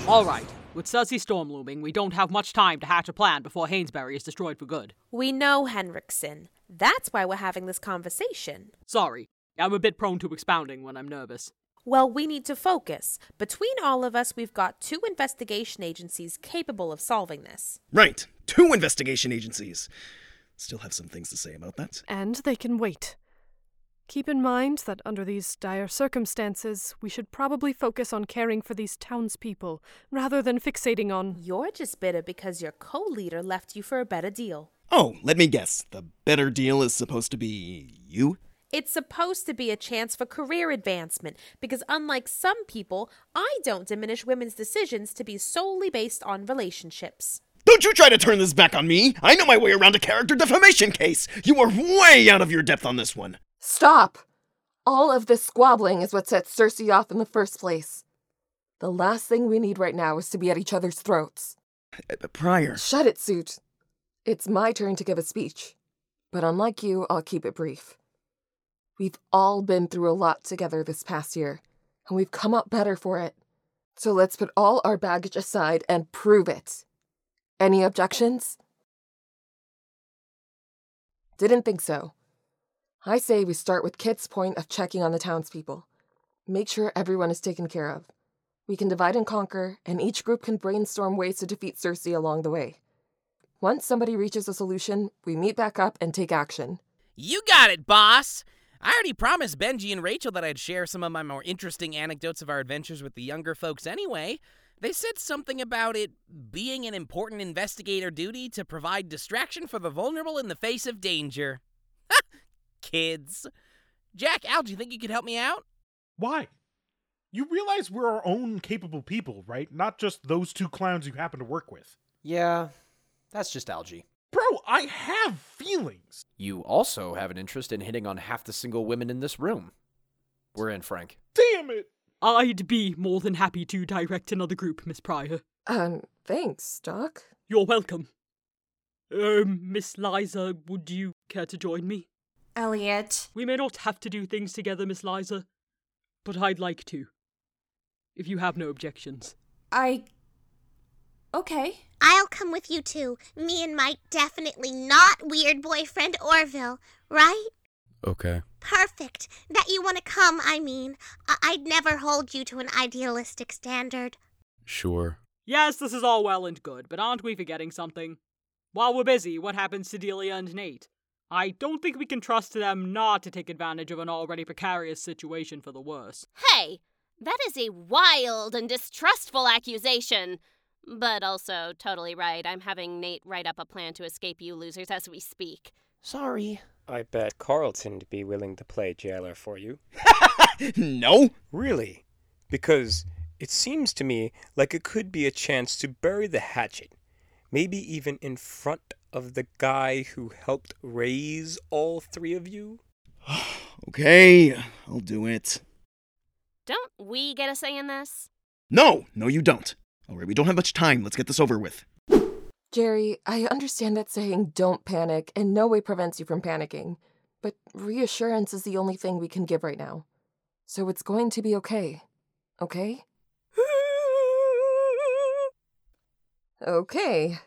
All right. With Cersei storm looming, we don't have much time to hatch a plan before Hainsbury is destroyed for good. We know, Henriksen. That's why we're having this conversation. Sorry, I'm a bit prone to expounding when I'm nervous. Well, we need to focus. Between all of us, we've got 2 investigation agencies capable of solving this. Right, 2 investigation agencies. Still have some things to say about that. And they can wait. Keep in mind that under these dire circumstances, we should probably focus on caring for these townspeople, rather than fixating on... You're just bitter because your co-leader left you for a better deal. Oh, let me guess. The better deal is supposed to be you? It's supposed to be a chance for career advancement, because unlike some people, I don't diminish women's decisions to be solely based on relationships. Don't you try to turn this back on me! I know my way around a character defamation case! You are way out of your depth on this one! Stop! All of this squabbling is what set Cersei off in the first place. The last thing we need right now is to be at each other's throats. Prior. Shut it, Suit. It's my turn to give a speech. But unlike you, I'll keep it brief. We've all been through a lot together this past year, and we've come out better for it. So let's put all our baggage aside and prove it. Any objections? Didn't think so. I say we start with Kit's point of checking on the townspeople. Make sure everyone is taken care of. We can divide and conquer, and each group can brainstorm ways to defeat Cersei along the way. Once somebody reaches a solution, we meet back up and take action. You got it, boss! I already promised Benji and Rachel that I'd share some of my more interesting anecdotes of our adventures with the younger folks anyway. They said something about it being an important investigator duty to provide distraction for the vulnerable in the face of danger. Ha! Kids. Jack, Al, do you think you could help me out? Why? You realize we're our own capable people, right? Not just those 2 clowns you happen to work with. Yeah, that's just Algie. Bro, I have feelings! You also have an interest in hitting on half the single women in this room. We're in, Frank. Damn it! I'd be more than happy to direct another group, Miss Pryor. Thanks, Doc. You're welcome. Miss Liza, would you care to join me? Elliot. We may not have to do things together, Miss Liza, but I'd like to. If you have no objections. Okay. I'll come with you too. Me and my definitely not weird boyfriend Orville, right? Okay. Perfect. That you want to come, I mean. I'd never hold you to an idealistic standard. Sure. Yes, this is all well and good, but aren't we forgetting something? While we're busy, what happens to Delia and Nate? I don't think we can trust them not to take advantage of an already precarious situation for the worse. Hey, that is a wild and distrustful accusation. But also totally right. I'm having Nate write up a plan to escape you losers as we speak. Sorry. I bet Carlton'd be willing to play jailer for you. No? Really? Because it seems to me like it could be a chance to bury the hatchet. Maybe even in front of the guy who helped raise all 3 of you? Okay, I'll do it. Don't we get a say in this? No, you don't. Alright, we don't have much time. Let's get this over with. Jerry, I understand that saying don't panic in no way prevents you from panicking, but reassurance is the only thing we can give right now. So it's going to be okay. Okay? Okay.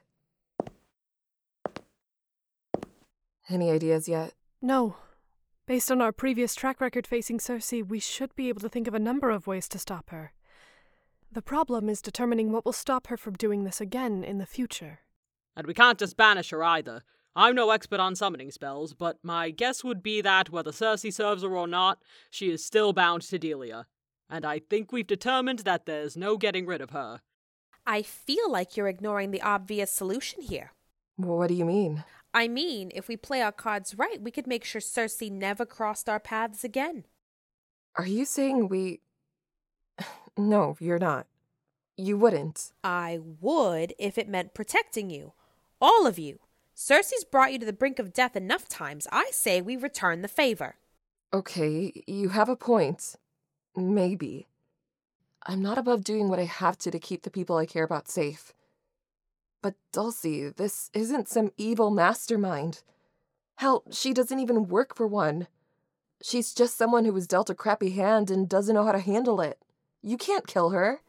Any ideas yet? No. Based on our previous track record facing Cersei, we should be able to think of a number of ways to stop her. The problem is determining what will stop her from doing this again in the future. And we can't just banish her either. I'm no expert on summoning spells, but my guess would be that whether Cersei serves her or not, she is still bound to Delia. And I think we've determined that there's no getting rid of her. I feel like you're ignoring the obvious solution here. What do you mean? I mean, if we play our cards right, we could make sure Cersei never crossed our paths again. Are you saying we... No, you're not. You wouldn't. I would if it meant protecting you. All of you. Cersei's brought you to the brink of death enough times. I say we return the favor. Okay, you have a point. Maybe. I'm not above doing what I have to keep the people I care about safe. But Dulcie, this isn't some evil mastermind. Hell, she doesn't even work for one. She's just someone who was dealt a crappy hand and doesn't know how to handle it. You can't kill her.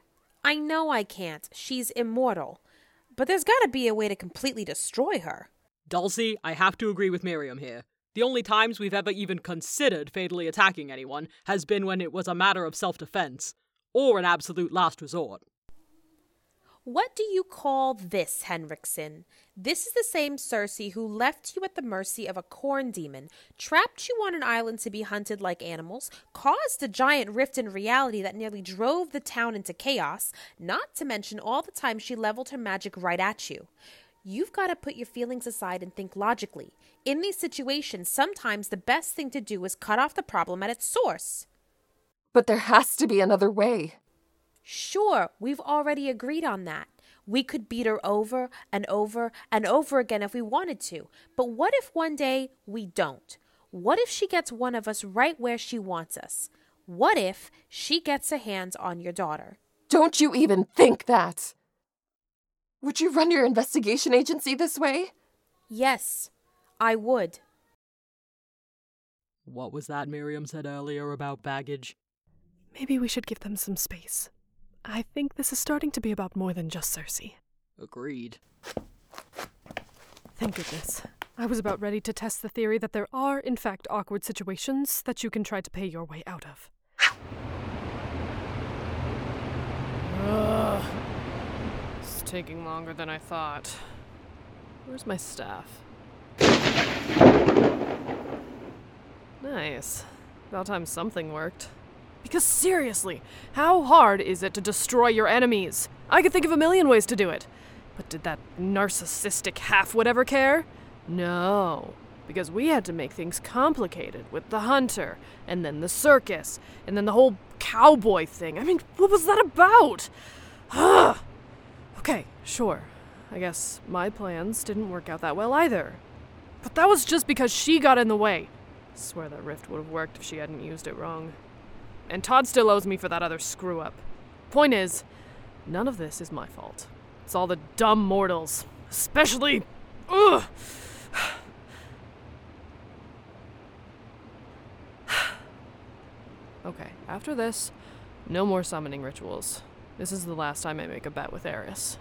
I know I can't. She's immortal. But there's gotta be a way to completely destroy her. Dulcie, I have to agree with Miriam here. The only times we've ever even considered fatally attacking anyone has been when it was a matter of self-defense, or an absolute last resort. What do you call this, Henriksen? This is the same Cersei who left you at the mercy of a corn demon, trapped you on an island to be hunted like animals, caused a giant rift in reality that nearly drove the town into chaos, not to mention all the time she leveled her magic right at you. You've got to put your feelings aside and think logically. In these situations, sometimes the best thing to do is cut off the problem at its source. But there has to be another way. Sure, we've already agreed on that. We could beat her over and over and over again if we wanted to. But what if one day we don't? What if she gets one of us right where she wants us? What if she gets her hands on your daughter? Don't you even think that! Would you run your investigation agency this way? Yes, I would. What was that Miriam said earlier about baggage? Maybe we should give them some space. I think this is starting to be about more than just Cersei. Agreed. Thank goodness. I was about ready to test the theory that there are, in fact, awkward situations that you can try to pay your way out of. It's taking longer than I thought. Where's my staff? Nice. About time something worked. Because seriously, how hard is it to destroy your enemies? I could think of a million ways to do it. But did that narcissistic half-whatever care? No. Because we had to make things complicated with the hunter, and then the circus, and then the whole cowboy thing. I mean, what was that about? Okay, sure. I guess my plans didn't work out that well either. But that was just because she got in the way. I swear that rift would have worked if she hadn't used it wrong. And Todd still owes me for that other screw-up. Point is, none of this is my fault. It's all the dumb mortals. Especially... Ugh! Okay, after this, no more summoning rituals. This is the last time I make a bet with Eris.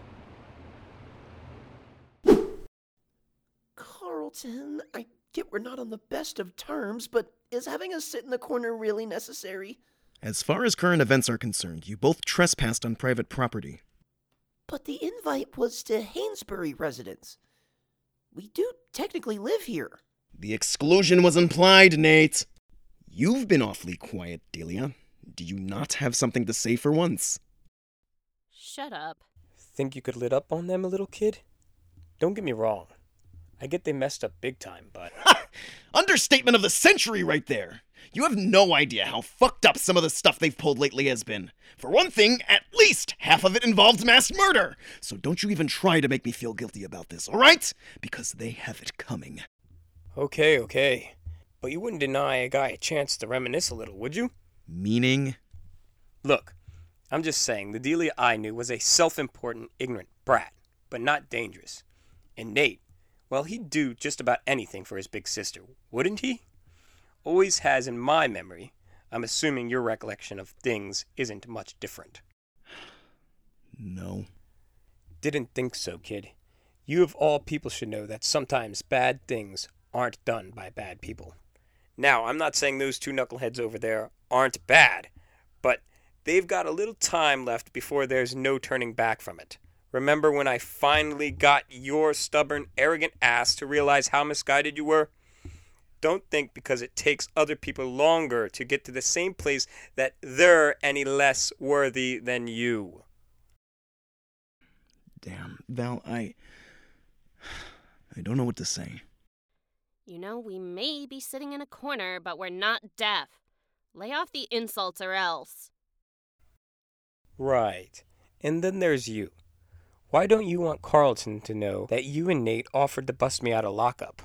Carlton, I get we're not on the best of terms, but is having us sit in the corner really necessary? As far as current events are concerned, you both trespassed on private property. But the invite was to Hainsbury residence. We do technically live here. The exclusion was implied, Nate. You've been awfully quiet, Delia. Do you not have something to say for once? Shut up. Think you could lit up on them, a little kid? Don't get me wrong. I get they messed up big time, but... Understatement of the century right there! You have no idea how fucked up some of the stuff they've pulled lately has been. For one thing, at least half of it involved mass murder. So don't you even try to make me feel guilty about this, alright? Because they have it coming. Okay. But you wouldn't deny a guy a chance to reminisce a little, would you? Meaning? Look, I'm just saying, the Delia I knew was a self-important, ignorant brat, but not dangerous. And Nate, well, he'd do just about anything for his big sister, wouldn't he? Always has in my memory. I'm assuming your recollection of things isn't much different. No. Didn't think so, kid. You of all people should know that sometimes bad things aren't done by bad people. Now, I'm not saying those two knuckleheads over there aren't bad, but they've got a little time left before there's no turning back from it. Remember when I finally got your stubborn, arrogant ass to realize how misguided you were? Don't think because it takes other people longer to get to the same place that they're any less worthy than you. Damn, Val, I don't know what to say. You know, we may be sitting in a corner, but we're not deaf. Lay off the insults or else. Right. And then there's you. Why don't you want Carlton to know that you and Nate offered to bust me out of lockup?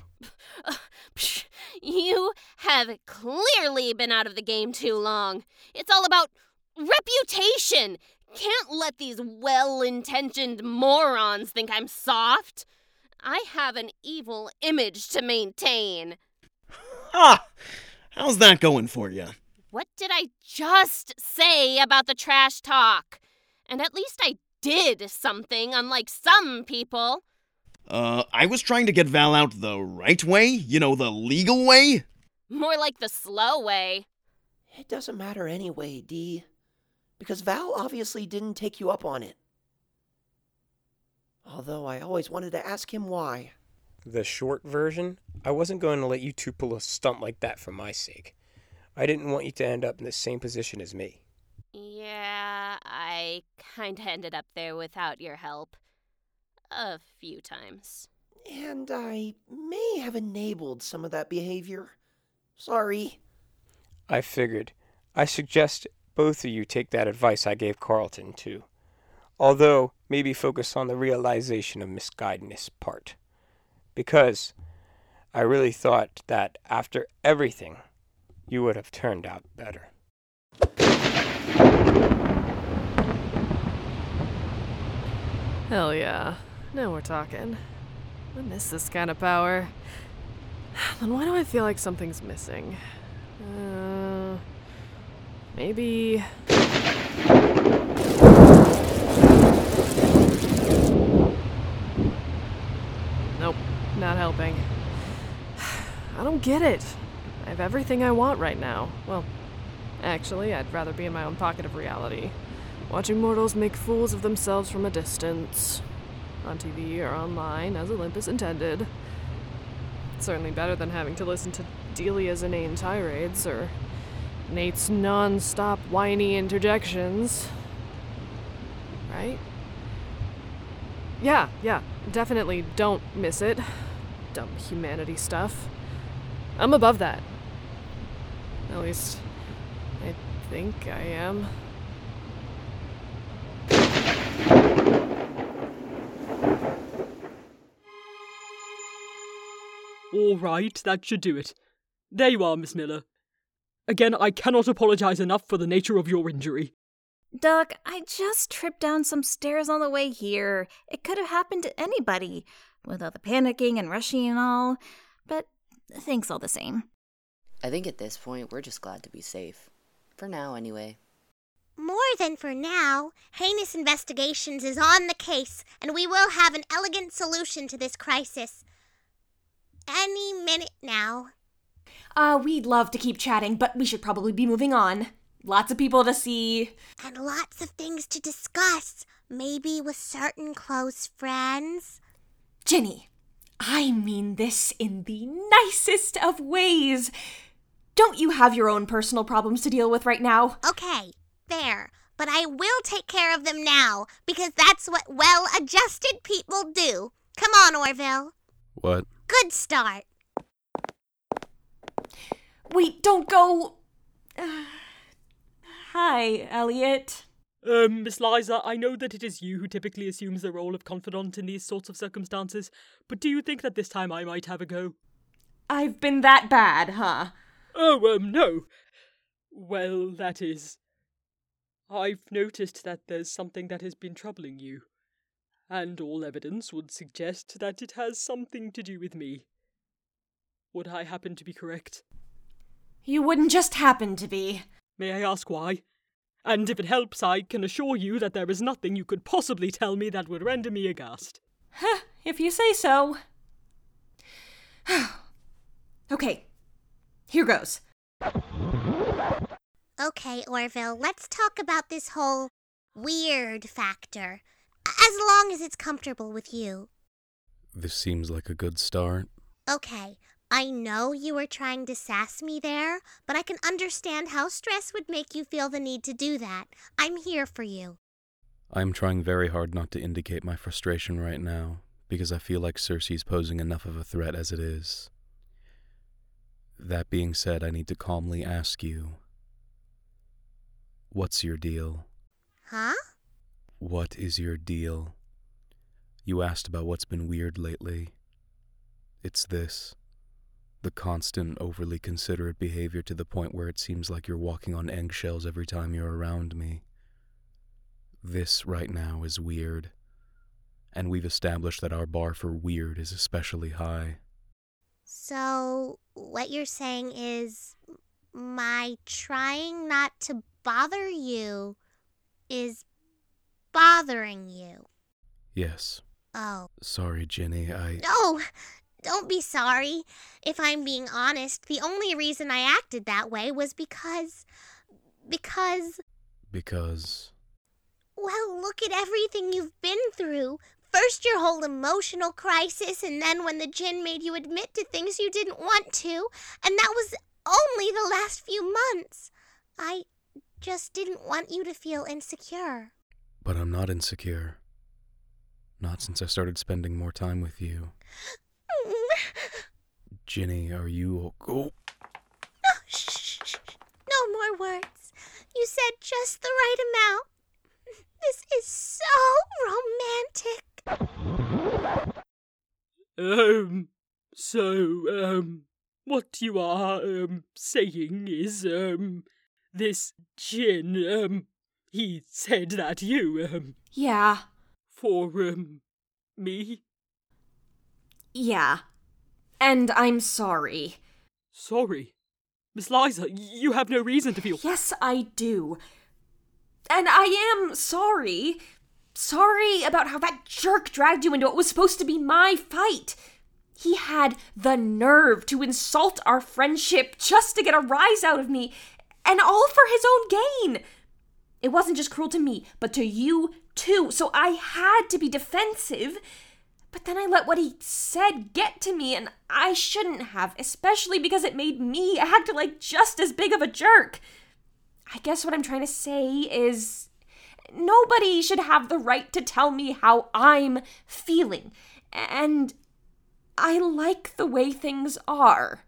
You have clearly been out of the game too long. It's all about reputation. Can't let these well-intentioned morons think I'm soft. I have an evil image to maintain. Ha! How's that going for you? What did I just say about the trash talk? And at least I did something, unlike some people. I was trying to get Val out the right way, you know, the legal way. More like the slow way. It doesn't matter anyway, Dee. Because Val obviously didn't take you up on it. Although I always wanted to ask him why. The short version, I wasn't going to let you two pull a stunt like that for my sake. I didn't want you to end up in the same position as me. Yeah, I kinda ended up there without your help. A few times. And I may have enabled some of that behavior. Sorry. I figured. I suggest both of you take that advice I gave Carlton, too. Although, maybe focus on the realization of misguidedness part. Because I really thought that after everything, you would have turned out better. Hell yeah. Now we're talking. I miss this kind of power. Then why do I feel like something's missing? Maybe... Nope, not helping. I don't get it. I have everything I want right now. Well, actually, I'd rather be in my own pocket of reality. Watching mortals make fools of themselves from a distance. On TV or online, as Olympus intended. It's certainly better than having to listen to Delia's inane tirades, or Nate's non-stop whiny interjections. Right? Yeah, definitely don't miss it. Dumb humanity stuff. I'm above that. At least, I think I am. All right, that should do it. There you are, Miss Miller. Again, I cannot apologize enough for the nature of your injury. Doc, I just tripped down some stairs on the way here. It could have happened to anybody, with all the panicking and rushing and all. But thanks all the same. I think at this point, we're just glad to be safe. For now, anyway. More than for now. Heinous Investigations is on the case, and we will have an elegant solution to this crisis. Any minute now. We'd love to keep chatting, but we should probably be moving on. Lots of people to see. And lots of things to discuss. Maybe with certain close friends. Jenny, I mean this in the nicest of ways. Don't you have your own personal problems to deal with right now? Okay, fair. But I will take care of them now, because that's what well-adjusted people do. Come on, Orville. What? Good start. Wait, don't go. Hi, Elliot. Miss Liza, I know that it is you who typically assumes the role of confidant in these sorts of circumstances, but do you think that this time I might have a go? I've been that bad, huh? Oh, no. Well, that is... I've noticed that there's something that has been troubling you, and all evidence would suggest that it has something to do with me. Would I happen to be correct? You wouldn't just happen to be. May I ask why? And if it helps, I can assure you that there is nothing you could possibly tell me that would render me aghast. If you say so. Okay, here goes. Okay, Orville, let's talk about this whole weird factor. As long as it's comfortable with you. This seems like a good start. Okay, I know you were trying to sass me there, but I can understand how stress would make you feel the need to do that. I'm here for you. I'm trying very hard not to indicate my frustration right now, because I feel like Cersei's posing enough of a threat as it is. That being said, I need to calmly ask you, what's your deal? Huh? What is your deal? You asked about what's been weird lately. It's this. The constant, overly considerate behavior to the point where it seems like you're walking on eggshells every time you're around me. This, right now, is weird. And we've established that our bar for weird is especially high. So, what you're saying is, my trying not to bother you is bothering you. Yes. Oh. Sorry, Ginny, No! Don't be sorry. If I'm being honest, the only reason I acted that way was because... Because... Well, look at everything you've been through. First your whole emotional crisis, and then when the djinn made you admit to things you didn't want to, and that was only the last few months. I just didn't want you to feel insecure. But I'm not insecure. Not since I started spending more time with you. Ginny, are you... Oh. Shh. No more words. You said just the right amount. This is so romantic. What you are, saying is, this djinn, he said that you, Yeah. For, me? Yeah. And I'm sorry. Sorry? Miss Liza, you have no reason to feel... Yes, I do. And I am sorry. Sorry about how that jerk dragged you into what was supposed to be my fight. He had the nerve to insult our friendship just to get a rise out of me, and all for his own gain. It wasn't just cruel to me, but to you too, so I had to be defensive. But then I let what he said get to me, and I shouldn't have, especially because it made me act like just as big of a jerk. I guess what I'm trying to say is nobody should have the right to tell me how I'm feeling. And I like the way things are.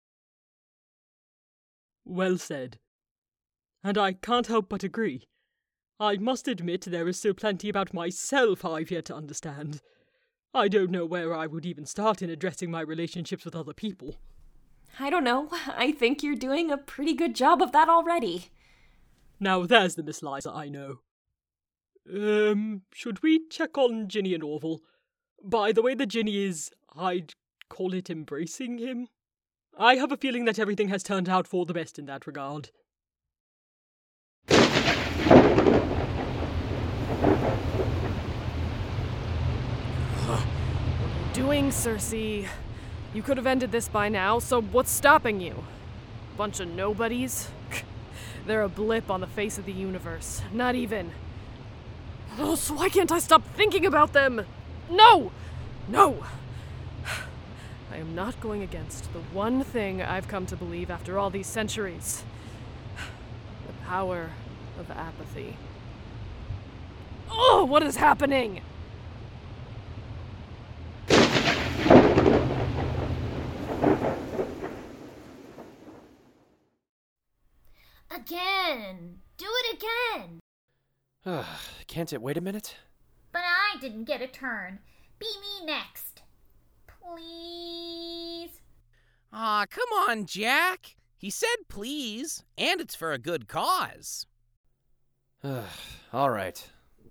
Well said. And I can't help but agree. I must admit there is still plenty about myself I've yet to understand. I don't know where I would even start in addressing my relationships with other people. I don't know. I think you're doing a pretty good job of that already. Now there's the Miss Liza I know. Should we check on Ginny and Orville? By the way the Ginny is, I'd call it embracing him. I have a feeling that everything has turned out for the best in that regard. Doing, Cersei? You could have ended this by now, so what's stopping you? Bunch of nobodies? They're a blip on the face of the universe. Not even. Oh, so why can't I stop thinking about them? No! No! I am not going against the one thing I've come to believe after all these centuries. The power of apathy. Oh, what is happening? Again! Do it again! Can't it wait a minute? But I didn't get a turn. Be me next. Please? Aw, come on, Jack. He said please, and it's for a good cause. All right.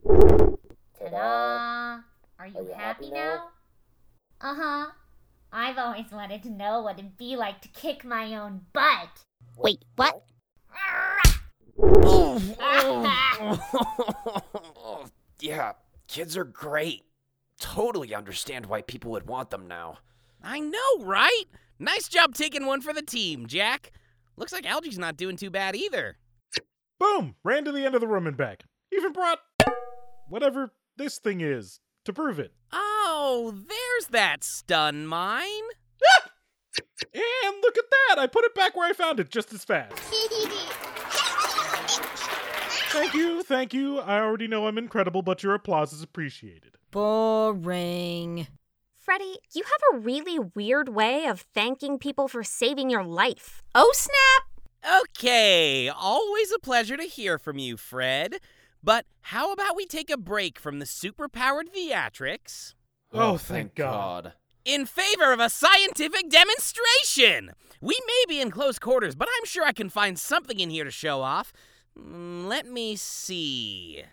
Ta-da! Are you happy now? Uh-huh. I've always wanted to know what it'd be like to kick my own butt. Wait, what? Yeah, kids are great. Totally understand why people would want them now. I know, right? Nice job taking one for the team, Jack. Looks like Algie's not doing too bad either. Boom! Ran to the end of the room and back. Even brought whatever this thing is to prove it. Oh, there's that stun mine. And look at that! I put it back where I found it just as fast. Thank you. I already know I'm incredible, but your applause is appreciated. Boring. Freddie, you have a really weird way of thanking people for saving your life. Oh, snap! Okay, always a pleasure to hear from you, Fred. But how about we take a break from the superpowered theatrics? Oh, thank God. In favor of a scientific demonstration! We may be in close quarters, but I'm sure I can find something in here to show off. Let me see.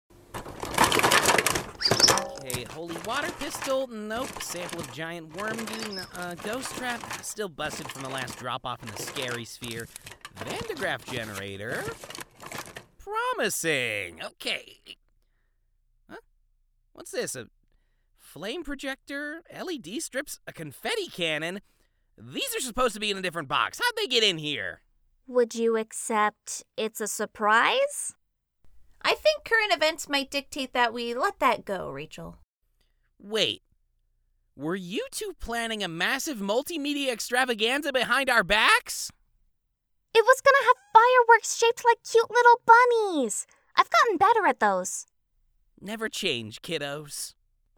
Okay, holy water pistol, nope. Sample of giant worm goo, ghost trap, still busted from the last drop-off in the scary sphere. Vandegraaff generator. Promising. Okay. What's this? A flame projector? LED strips? A confetti cannon? These are supposed to be in a different box. How'd they get in here? Would you accept it's a surprise? I think current events might dictate that we let that go, Rachel. Wait. Were you two planning a massive multimedia extravaganza behind our backs? It was gonna have fireworks shaped like cute little bunnies. I've gotten better at those. Never change, kiddos.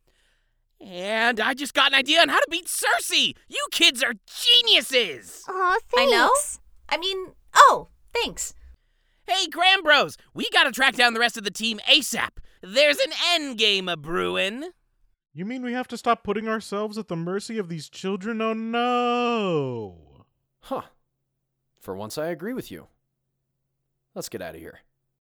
And I just got an idea on how to beat Cersei! You kids are geniuses! Aw, thanks. I know. Thanks. Hey, Graham Bros, we gotta track down the rest of the team ASAP. There's an endgame a-brewin'. You mean we have to stop putting ourselves at the mercy of these children? Oh no! Huh. For once I agree with you. Let's get out of here.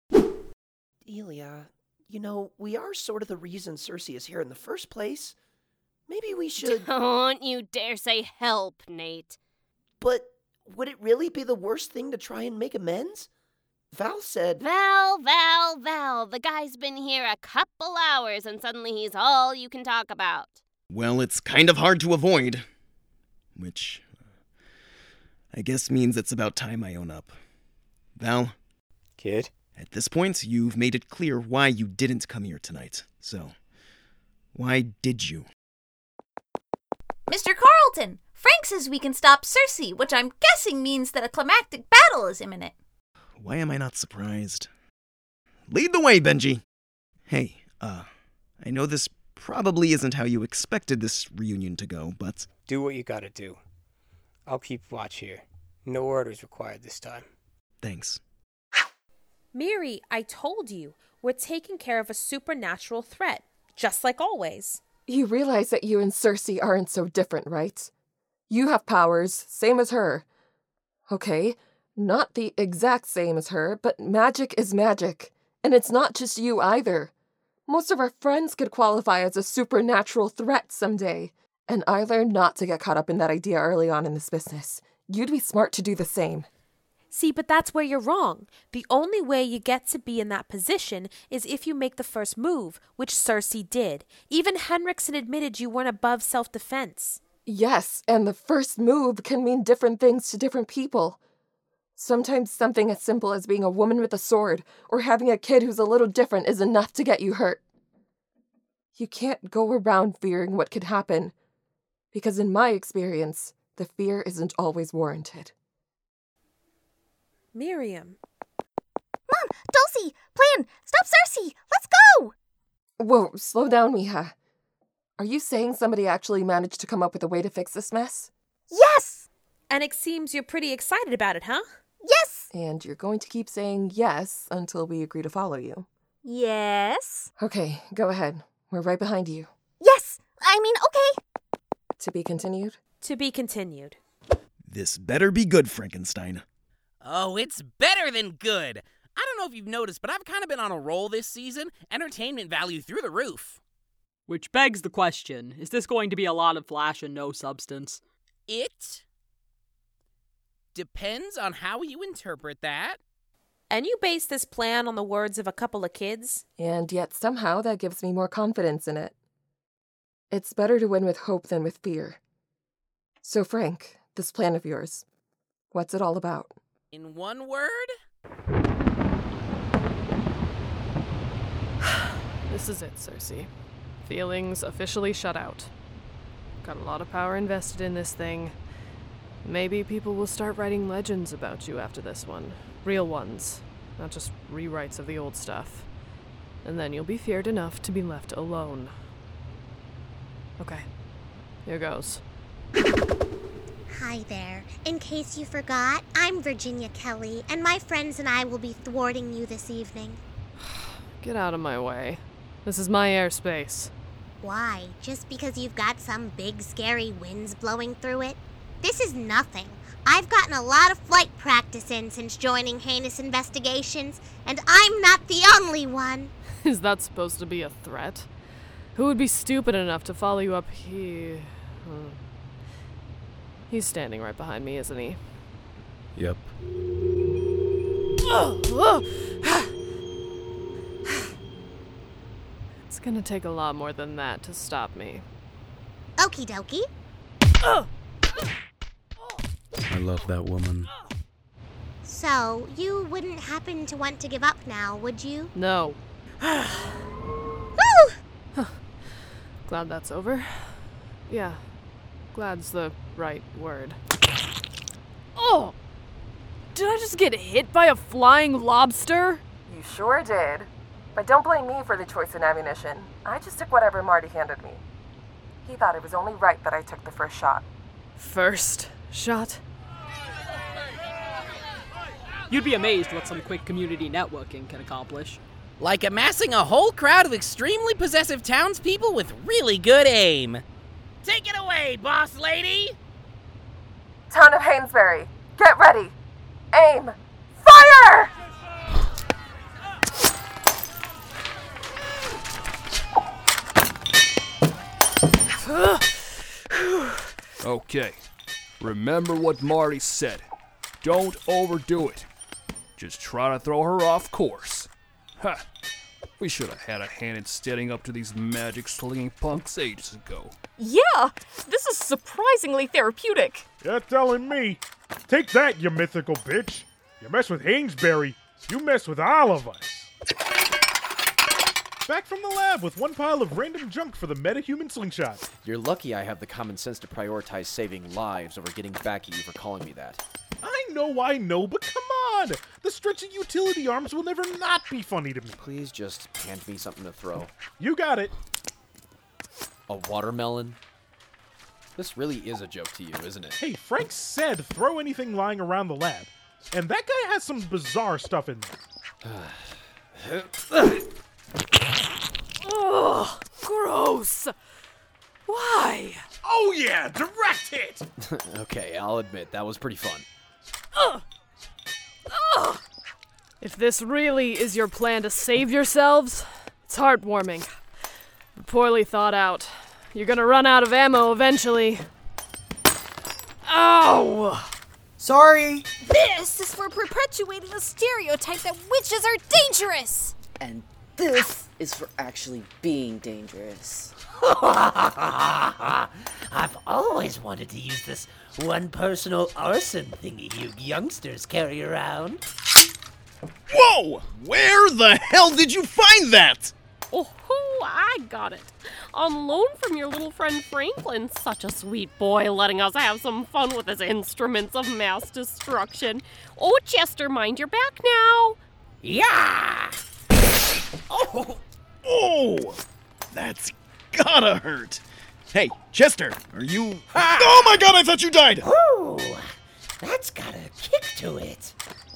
Delia, we are sort of the reason Cersei is here in the first place. Maybe we should... Don't you dare say help, Nate. But would it really be the worst thing to try and make amends? Val said... Val. The guy's been here a couple hours and suddenly he's all you can talk about. Well, it's kind of hard to avoid. Which, I guess means it's about time I own up. Val? Kid? At this point, you've made it clear why you didn't come here tonight. So, why did you? Mr. Carlton, Frank says we can stop Cersei, which I'm guessing means that a climactic battle is imminent. Why am I not surprised? Lead the way, Benji! Hey, I know this probably isn't how you expected this reunion to go, but... Do what you gotta do. I'll keep watch here. No orders required this time. Thanks. Miri, I told you, we're taking care of a supernatural threat, just like always. You realize that you and Cersei aren't so different, right? You have powers, same as her. Okay, not the exact same as her, but magic is magic. And it's not just you either. Most of our friends could qualify as a supernatural threat someday. And I learned not to get caught up in that idea early on in this business. You'd be smart to do the same. See, but that's where you're wrong. The only way you get to be in that position is if you make the first move, which Cersei did. Even Henriksen admitted you weren't above self-defense. Yes, and the first move can mean different things to different people. Sometimes something as simple as being a woman with a sword or having a kid who's a little different is enough to get you hurt. You can't go around fearing what could happen, because in my experience, the fear isn't always warranted. Miriam. Mom! Dulcie! Plan! Stop Cersei! Let's go! Whoa, slow down, Mija. Are you saying somebody actually managed to come up with a way to fix this mess? Yes! And it seems you're pretty excited about it, huh? Yes! And you're going to keep saying yes until we agree to follow you. Yes? Okay, go ahead. We're right behind you. Yes! Okay. To be continued? To be continued. This better be good, Frankenstein. Oh, it's better than good. I don't know if you've noticed, but I've kind of been on a roll this season. Entertainment value through the roof. Which begs the question, is this going to be a lot of flash and no substance? It depends on how you interpret that. And you base this plan on the words of a couple of kids? And yet somehow that gives me more confidence in it. It's better to win with hope than with fear. So Frank, this plan of yours, what's it all about? In one word? This is it, Cersei. Feelings officially shut out. Got a lot of power invested in this thing. Maybe people will start writing legends about you after this one. Real ones, not just rewrites of the old stuff. And then you'll be feared enough to be left alone. Okay, here goes. Hi there. In case you forgot, I'm Virginia Kelly, and my friends and I will be thwarting you this evening. Get out of my way. This is my airspace. Why? Just because you've got some big scary winds blowing through it? This is nothing. I've gotten a lot of flight practice in since joining Heinous Investigations, and I'm not the only one. Is that supposed to be a threat? Who would be stupid enough to follow you up here? He's standing right behind me, isn't he? Yep. It's gonna take a lot more than that to stop me. Okie dokie. I love that woman. So, you wouldn't happen to want to give up now, would you? No. Woo! Glad that's over. Yeah, glad's the right word. Oh! Did I just get hit by a flying lobster? You sure did. But don't blame me for the choice in ammunition. I just took whatever Marty handed me. He thought it was only right that I took the first shot. First shot? You'd be amazed what some quick community networking can accomplish. Like amassing a whole crowd of extremely possessive townspeople with really good aim. Take it away, boss lady! Town of Hainsbury, get ready! Aim! Fire! Okay, remember what Marty said. Don't overdo it. Just try to throw her off course. Ha! We should have had a hand in standing up to these magic-slinging punks ages ago. Yeah, this is surprisingly therapeutic. You're telling me. Take that, you mythical bitch. You mess with Hainsbury, you mess with all of us. Back from the lab with one pile of random junk for the metahuman slingshot. You're lucky I have the common sense to prioritize saving lives over getting back at you for calling me that. I know, but come on! The stretching utility arms will never not be funny to me. Please just hand me something to throw. You got it. A watermelon? This really is a joke to you, isn't it? Hey, Frank said throw anything lying around the lab. And that guy has some bizarre stuff in there. Ugh, gross. Why? Oh yeah, direct hit! Okay, I'll admit, that was pretty fun. If this really is your plan to save yourselves, it's heartwarming, but poorly thought out. You're gonna run out of ammo eventually. Ow! Sorry! This is for perpetuating the stereotype that witches are dangerous! And this is for actually being dangerous. I've always wanted to use this one personal arson thingy you youngsters carry around. Whoa! Where the hell did you find that? Oh, I got it. On loan from your little friend Franklin. Such a sweet boy, letting us have some fun with his instruments of mass destruction. Oh, Chester, mind your back now. Yeah! Oh! That's gotta hurt. Hey, Chester, are you... Oh my god, I thought you died! Ooh, that's got a kick to it.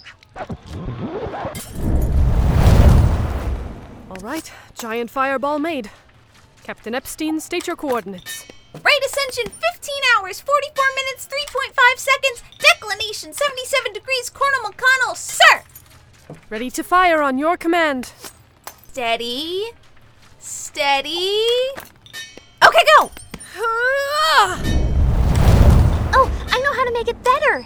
All right, giant fireball made. Captain Epstein, state your coordinates. Rate ascension 15 hours, 44 minutes, 3.5 seconds. Declination 77 degrees, Cornwall McConnell, sir! Ready to fire on your command. Steady. Steady. Okay, go! Oh, I know how to make it better.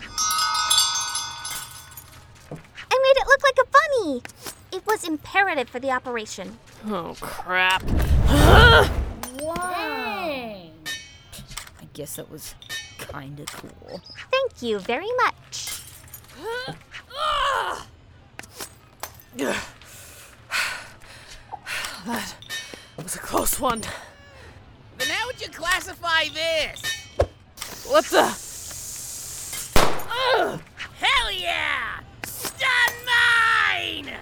I made it look like a bunny. It was imperative for the operation. Oh, crap. Wow. Dang. I guess that was kinda cool. Thank you very much. That was a close one. Then how would you classify this? What the? Hell yeah! Stun mine!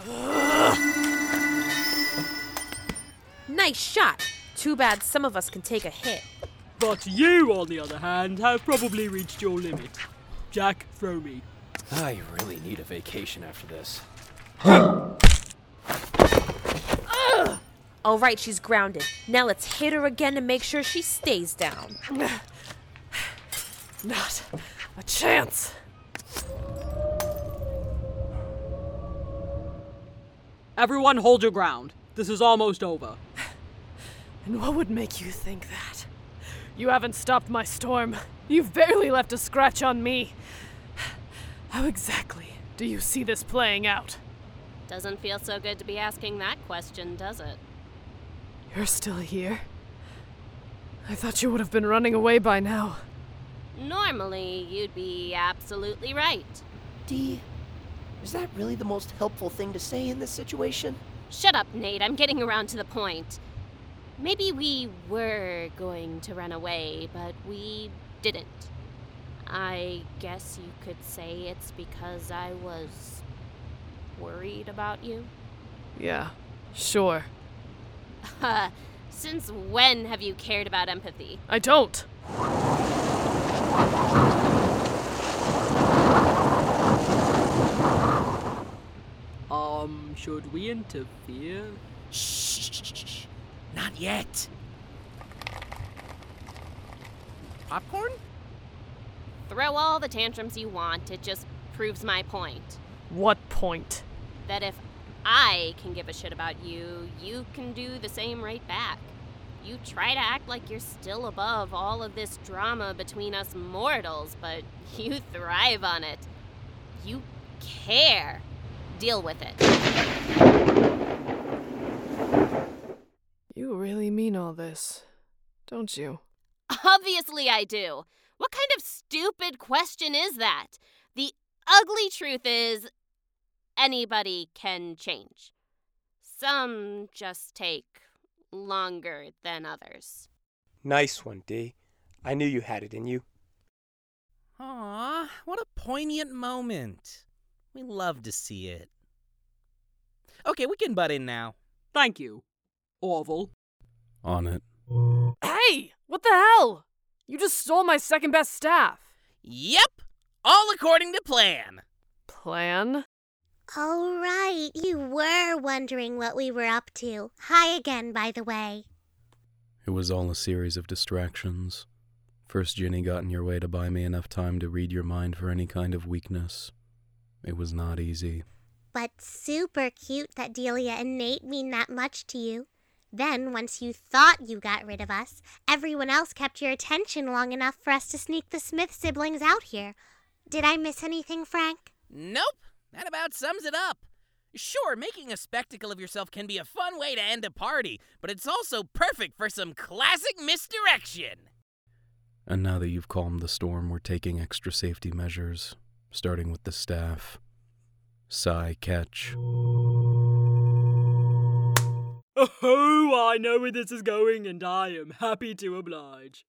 Nice shot. Too bad some of us can take a hit. But you, on the other hand, have probably reached your limit. Jack, throw me. I really need a vacation after this. All right, she's grounded. Now let's hit her again and make sure she stays down. Not a chance. Everyone hold your ground. This is almost over. And what would make you think that? You haven't stopped my storm. You've barely left a scratch on me. How exactly do you see this playing out? Doesn't feel so good to be asking that question, does it? You're still here? I thought you would have been running away by now. Normally, you'd be absolutely right. Dee, is that really the most helpful thing to say in this situation? Shut up, Nate. I'm getting around to the point. Maybe we were going to run away, but we didn't. I guess you could say it's because I was worried about you. Yeah, sure. Since when have you cared about empathy? I don't. Should we interfere? Shh. Not yet. Popcorn? Throw all the tantrums you want. It just proves my point. What point? That if I can give a shit about you, you can do the same right back. You try to act like you're still above all of this drama between us mortals, but you thrive on it. You care. Deal with it. You really mean all this, don't you? Obviously I do. What kind of stupid question is that? The ugly truth is, anybody can change. Some just take longer than others. Nice one, Dee. I knew you had it in you. Aw, what a poignant moment. We love to see it. Okay, we can butt in now. Thank you, Orville. On it. Hey! What the hell? You just stole my second best staff. Yep! All according to plan. Plan? All right, you were wondering what we were up to. Hi again, by the way. It was all a series of distractions. First, Ginny got in your way to buy me enough time to read your mind for any kind of weakness. It was not easy. But super cute that Delia and Nate mean that much to you. Then, once you thought you got rid of us, everyone else kept your attention long enough for us to sneak the Smith siblings out here. Did I miss anything, Frank? Nope. That about sums it up. Sure, making a spectacle of yourself can be a fun way to end a party, but it's also perfect for some classic misdirection. And now that you've calmed the storm, we're taking extra safety measures, starting with the staff. Sigh catch. Oh, I know where this is going, and I am happy to oblige.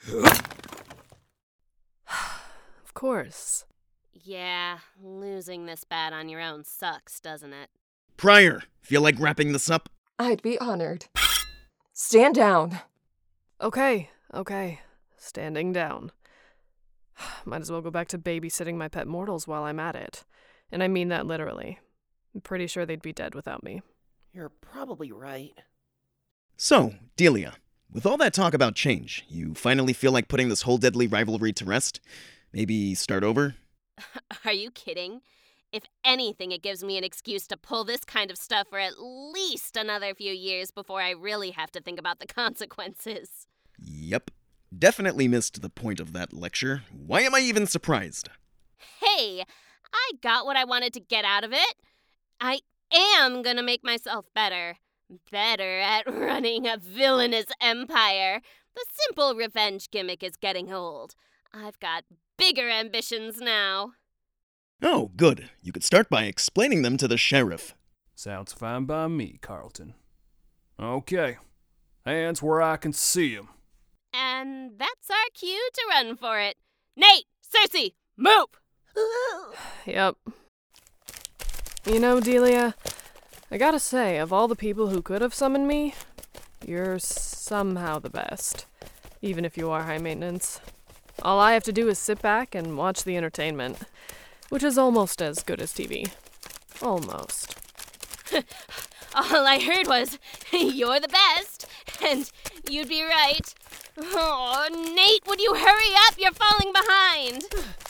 Of course. Yeah, losing this bad on your own sucks, doesn't it? Pryor, feel like wrapping this up? I'd be honored. Stand down. Okay. Standing down. Might as well go back to babysitting my pet mortals while I'm at it. And I mean that literally. I'm pretty sure they'd be dead without me. You're probably right. So, Delia, with all that talk about change, you finally feel like putting this whole deadly rivalry to rest? Maybe start over? Are you kidding? If anything, it gives me an excuse to pull this kind of stuff for at least another few years before I really have to think about the consequences. Yep. Definitely missed the point of that lecture. Why am I even surprised? Hey, I got what I wanted to get out of it. I am gonna make myself better. Better at running a villainous empire. The simple revenge gimmick is getting old. I've got bigger ambitions now. Oh, good. You could start by explaining them to the sheriff. Sounds fine by me, Carlton. Okay. Hands where I can see 'em. And that's our cue to run for it. Nate! Cersei! Move! Yep. You know, Delia, I gotta say, of all the people who could have summoned me, you're somehow the best. Even if you are high maintenance. All I have to do is sit back and watch the entertainment, which is almost as good as TV. Almost. All I heard was, you're the best, and you'd be right. Oh, Nate, would you hurry up? You're falling behind.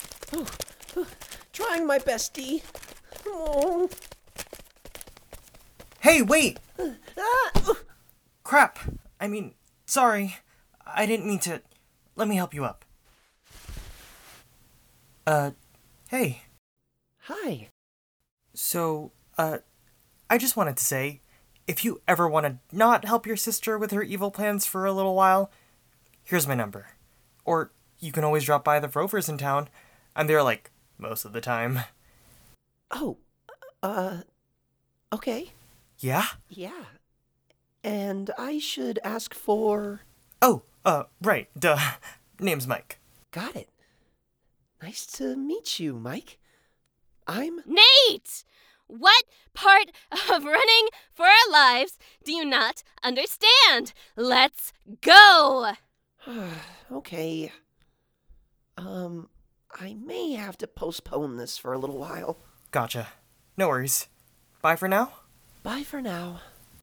Trying my best, Dee. Oh. Hey, wait! Crap. I mean, sorry. I didn't mean to... Let me help you up. Hey. Hi. So, I just wanted to say, if you ever want to not help your sister with her evil plans for a little while, here's my number. Or you can always drop by the Rovers in town. I'm there, like, most of the time. Oh, okay. Yeah? Yeah. And I should ask for... Oh, right, duh. Name's Mike. Got it. Nice to meet you, Mike. I'm... Nate! What part of running for our lives do you not understand? Let's go! Okay. I may have to postpone this for a little while. Gotcha. No worries. Bye for now? Bye for now.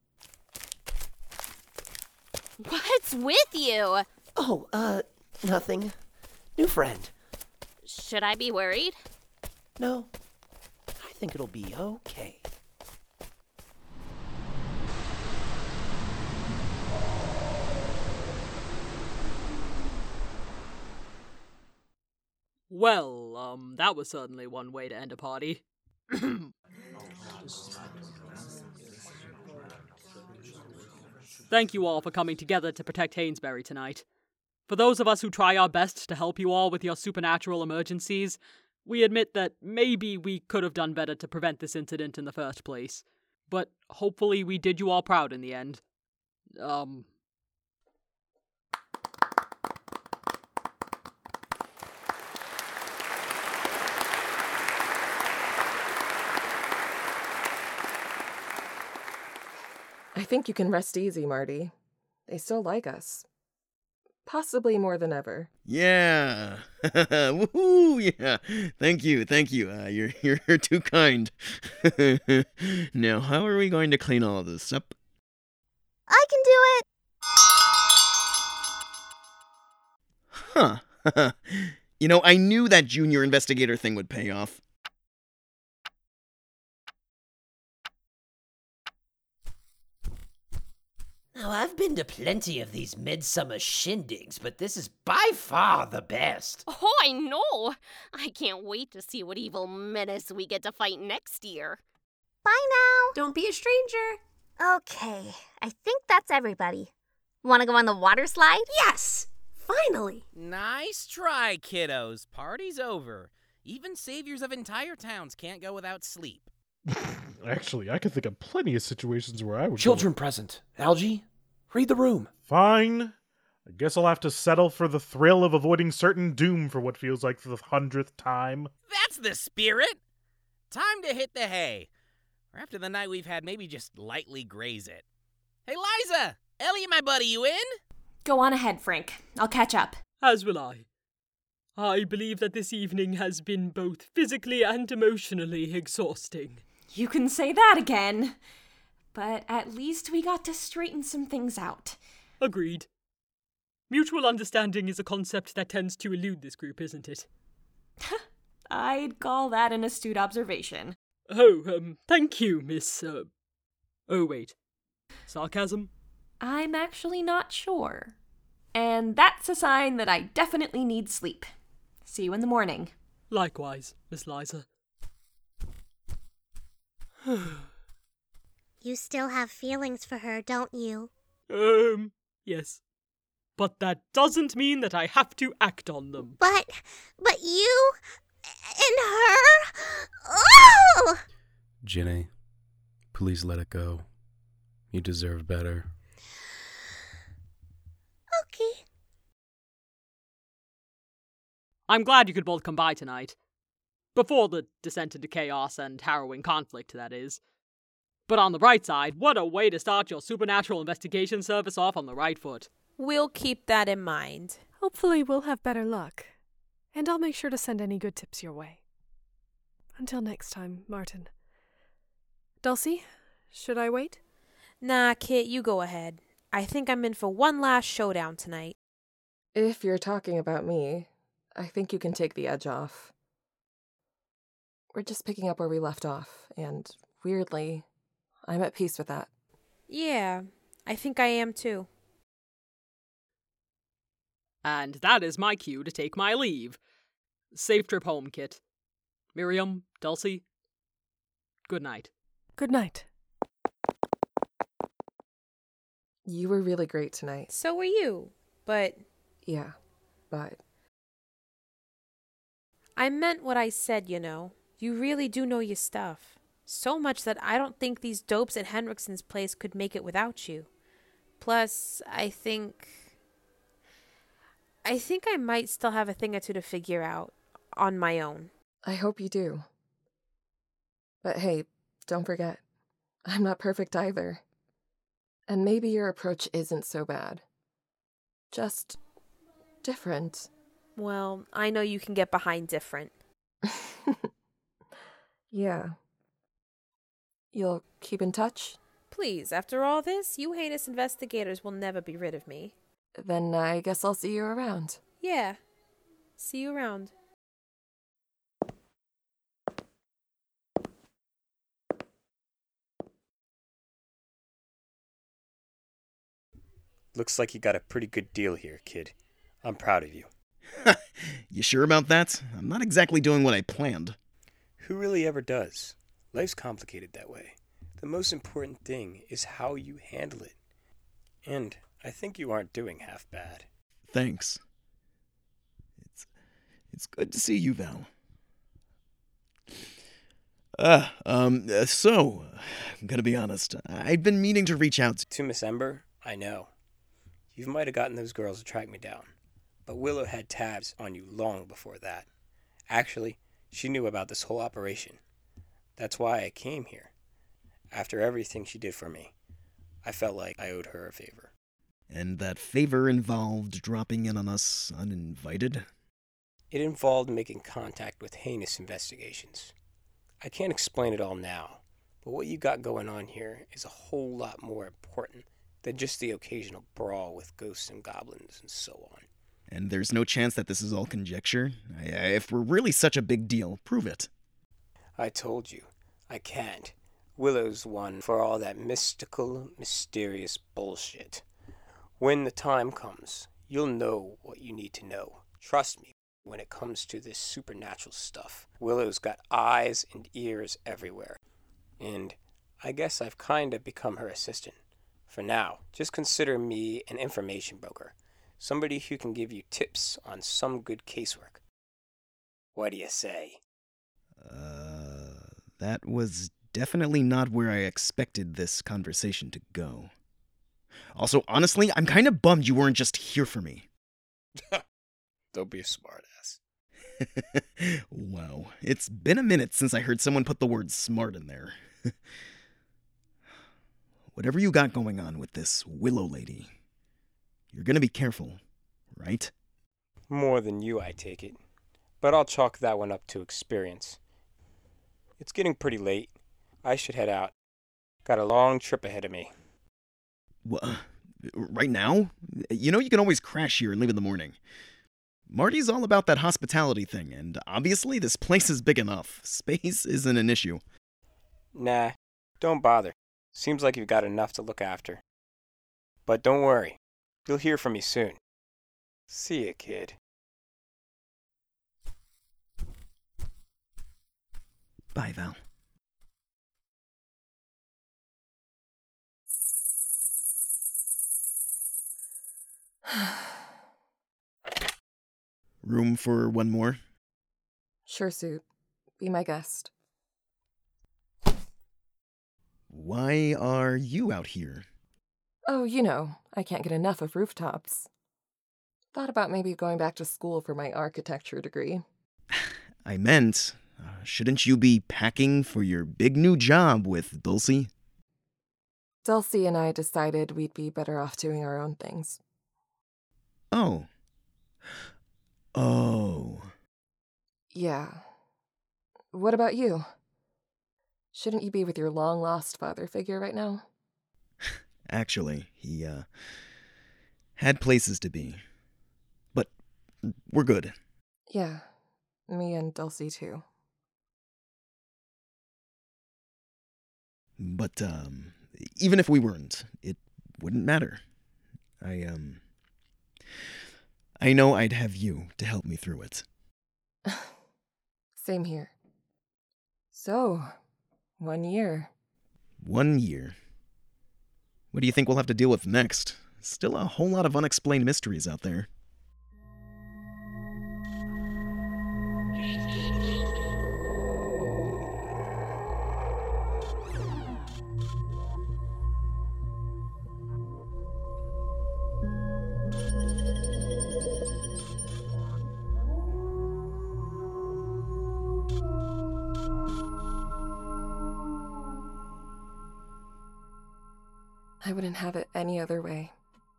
What's with you? Oh, nothing. New friend. Should I be worried? No. I think it'll be okay. Well, that was certainly one way to end a party. Thank you all for coming together to protect Hainsbury tonight. For those of us who try our best to help you all with your supernatural emergencies, we admit that maybe we could have done better to prevent this incident in the first place. But hopefully we did you all proud in the end. I think you can rest easy, Marty. They still like us. Possibly more than ever. Yeah. Woohoo, yeah. Thank you. You're too kind. Now, how are we going to clean all of this up? I can do it! Huh. You know, I knew that junior investigator thing would pay off. Now, I've been to plenty of these midsummer shindigs, but this is by far the best. Oh, I know! I can't wait to see what evil menace we get to fight next year. Bye now! Don't be a stranger. Okay, I think that's everybody. Want to go on the water slide? Yes! Finally! Nice try, kiddos. Party's over. Even saviors of entire towns can't go without sleep. Actually, I could think of plenty of situations where I would Children present. Algie, read the room. Fine. I guess I'll have to settle for the thrill of avoiding certain doom for what feels like the 100th time. That's the spirit! Time to hit the hay. Or after the night we've had, maybe just lightly graze it. Hey, Liza! Elliot, my buddy, you in? Go on ahead, Frank. I'll catch up. As will I. I believe that this evening has been both physically and emotionally exhausting. You can say that again. But at least we got to straighten some things out. Agreed. Mutual understanding is a concept that tends to elude this group, isn't it? I'd call that an astute observation. Oh, thank you, Miss, oh, wait. Sarcasm? I'm actually not sure. And that's a sign that I definitely need sleep. See you in the morning. Likewise, Miss Liza. You still have feelings for her, don't you? Yes. But that doesn't mean that I have to act on them. But you and her? Oh! Ginny, please let it go. You deserve better. Okay. I'm glad you could both come by tonight. Before the descent into chaos and harrowing conflict, that is. But on the bright side, what a way to start your supernatural investigation service off on the right foot. We'll keep that in mind. Hopefully we'll have better luck. And I'll make sure to send any good tips your way. Until next time, Martin. Dulcie, should I wait? Nah, Kit, you go ahead. I think I'm in for one last showdown tonight. If you're talking about me, I think you can take the edge off. We're just picking up where we left off, and weirdly, I'm at peace with that. Yeah, I think I am too. And that is my cue to take my leave. Safe trip home, Kit. Miriam, Dulcie, good night. Good night. You were really great tonight. So were you, but... Yeah, but... I meant what I said, you know. You really do know your stuff. So much that I don't think these dopes at Henriksen's place could make it without you. Plus, I think I might still have a thing or two to figure out on my own. I hope you do. But hey, don't forget, I'm not perfect either. And maybe your approach isn't so bad. Just different. Well, I know you can get behind different. Yeah. You'll keep in touch? Please, after all this, you heinous investigators will never be rid of me. Then I guess I'll see you around. Yeah. See you around. Looks like you got a pretty good deal here, kid. I'm proud of you. You sure about that? I'm not exactly doing what I planned. Who really ever does? Life's complicated that way. The most important thing is how you handle it. And I think you aren't doing half bad. Thanks. It's good to see you, Val. So, I'm gonna be honest. I've been meaning to reach out to Miss Ember. I know. You might have gotten those girls to track me down. But Willow had tabs on you long before that. Actually, she knew about this whole operation. That's why I came here. After everything she did for me, I felt like I owed her a favor. And that favor involved dropping in on us uninvited? It involved making contact with heinous investigations. I can't explain it all now, but what you got going on here is a whole lot more important than just the occasional brawl with ghosts and goblins and so on. And there's no chance that this is all conjecture? If we're really such a big deal, prove it. I told you, I can't. Willow's one for all that mystical, mysterious bullshit. When the time comes, you'll know what you need to know. Trust me, when it comes to this supernatural stuff, Willow's got eyes and ears everywhere. And I guess I've kinda become her assistant. For now, just consider me an information broker. Somebody who can give you tips on some good casework. What do you say? That was definitely not where I expected this conversation to go. Also, honestly, I'm kind of bummed you weren't just here for me. Don't be a smartass. Wow, it's been a minute since I heard someone put the word smart in there. Whatever you got going on with this Willow lady, you're gonna be careful, right? More than you, I take it. But I'll chalk that one up to experience. It's getting pretty late. I should head out. Got a long trip ahead of me. What? Right now? You know you can always crash here and leave in the morning. Marty's all about that hospitality thing, and obviously this place is big enough. Space isn't an issue. Nah, don't bother. Seems like you've got enough to look after. But don't worry. You'll hear from me soon. See ya, kid. Bye, Val. Room for one more? Sure, Suit. Be my guest. Why are you out here? Oh, you know, I can't get enough of rooftops. Thought about maybe going back to school for my architecture degree. I meant, shouldn't you be packing for your big new job with Dulcie? Dulcie and I decided we'd be better off doing our own things. Oh. Oh. Yeah. What about you? Shouldn't you be with your long-lost father figure right now? Actually, he, had places to be. But we're good. Yeah. Me and Dulcie, too. But, even if we weren't, it wouldn't matter. I know I'd have you to help me through it. Same here. So, 1 year. 1 year. What do you think we'll have to deal with next? Still a whole lot of unexplained mysteries out there. I wouldn't have it any other way.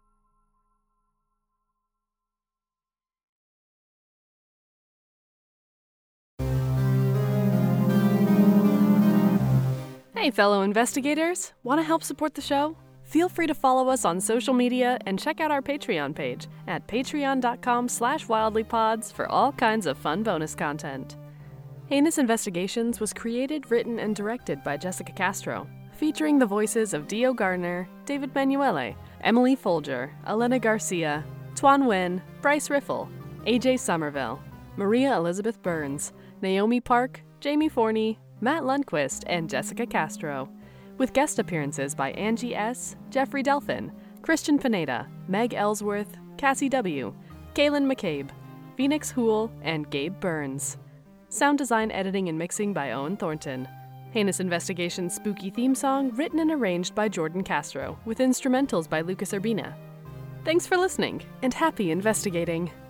Hey, fellow investigators! Want to help support the show? Feel free to follow us on social media and check out our Patreon page at patreon.com/wildlypods for all kinds of fun bonus content. Heinous Investigations was created, written, and directed by Jessica Castro, featuring the voices of Dio Gardner, David Manuele, Emily Folger, Elena Garcia, Tuan Nguyen, Bryce Riffle, AJ Somerville, Maria Elizabeth Burns, Naomi Park, Jamie Forney, Matt Lundquist, and Jessica Castro, with guest appearances by Angie S., Jeffrey Delphin, Christian Pineda, Meg Ellsworth, Cassie W., Kaylin McCabe, Phoenix Hool, and Gabe Burns. Sound design, editing, and mixing by Owen Thornton. Heinous Investigations' spooky theme song written and arranged by Jordan Castro, with instrumentals by Lucas Urbina. Thanks for listening, and happy investigating!